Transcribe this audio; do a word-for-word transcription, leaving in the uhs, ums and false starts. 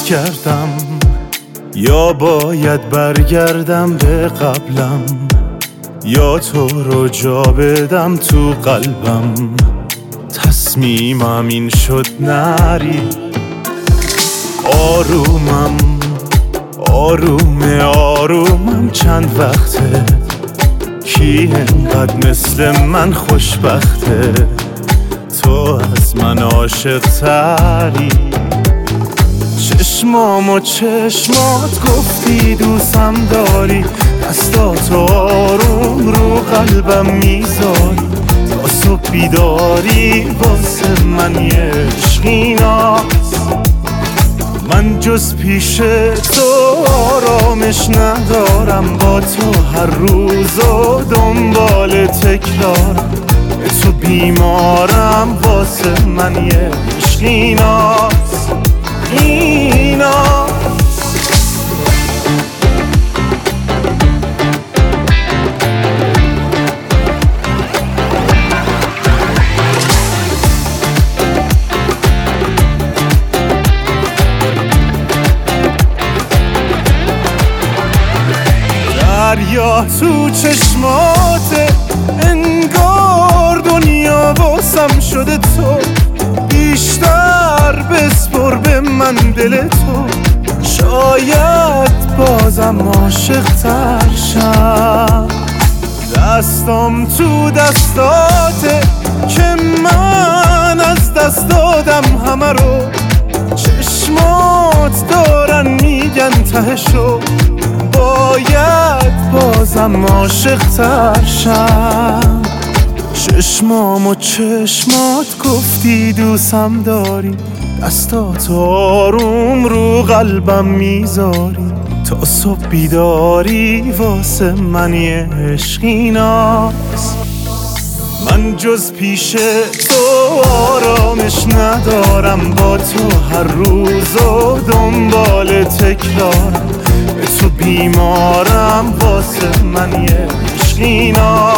کردم یا باید برگردم به قبلم، یا تو رو جا بدم تو قلبم. تصمیمم این شد نری. آرومم آرومه آرومم چند وقته، کی انقدر مثل من خوشبخته؟ تو از من عاشق تری. چشمام و چشمات گفتی دوستم داری، دستاتو آروم رو قلبم میذاری. تا صبح بیداری واسه من یه عشقی ناز. من جز پیش تو آرامش ندارم، با تو هر روز و دنبال تکرارم. تو بیمارم واسه من یه عشقی ناز. اینا دریا تو چشماته، انگار دنیا واسم شده. تو بیشتر بسپر به من دل تو، شاید بازم عاشق تر شم. دستم تو دستاته که من از دست دادم همه رو. چشمات دارن میگن تهشو، باید بازم عاشق تر شم. چشمام و چشمات گفتی دوستم داری، دستات آروم رو قلبم میذاری. تا صبح بیداری واسه من یه عشقی ناز. من جز پیش تو آرامش ندارم، با تو هر روز و دنبال تکرارم. تو بیمارم واسه من یه عشقی ناز.